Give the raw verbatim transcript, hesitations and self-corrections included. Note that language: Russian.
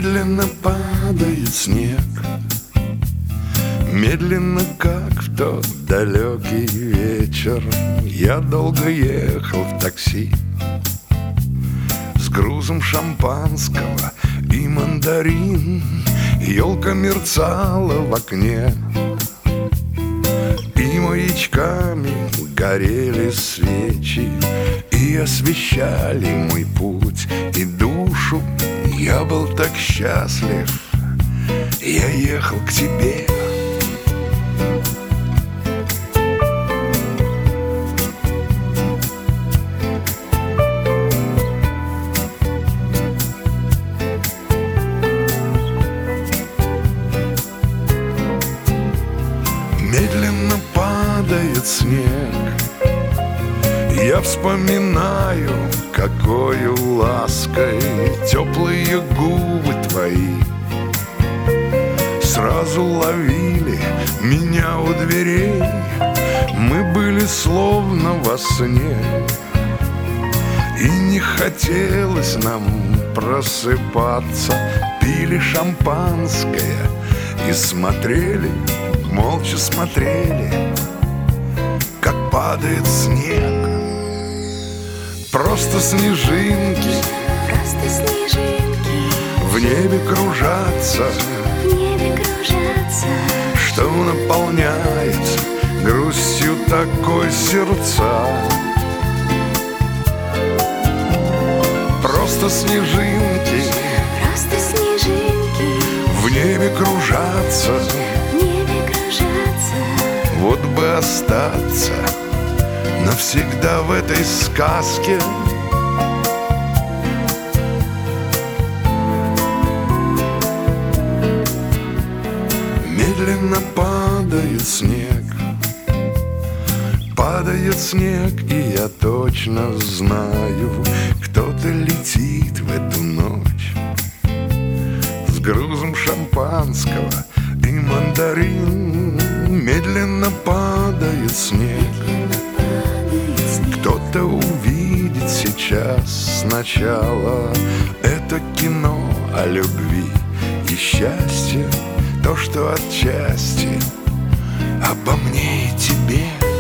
Медленно падает снег, медленно, как в тот далекий вечер. Я долго ехал в такси с грузом шампанского и мандарин. Елка мерцала в окне, и маячками горели свечи, и освещали мой путь и душу. Я был так счастлив, я ехал к тебе. Медленно падает снег, я вспоминаю, какою лаской теплые губы твои сразу ловили меня у дверей. Мы были словно во сне, и не хотелось нам просыпаться. Пили шампанское и смотрели, молча смотрели, как падает снег. Просто снежинки, Просто снежинки в небе кружатся, в небе кружатся, что наполняет грустью такой сердца. Просто снежинки, просто снежинки в небе кружатся, в небе кружатся. вот бы остаться навсегда в этой сказке. Медленно падает снег, падает снег, и я точно знаю, кто-то летит в эту ночь с грузом шампанского и мандарин. Медленно падает снег, кто-то увидит сейчас сначала это кино о любви и счастье, то, что отчасти обо мне и тебе.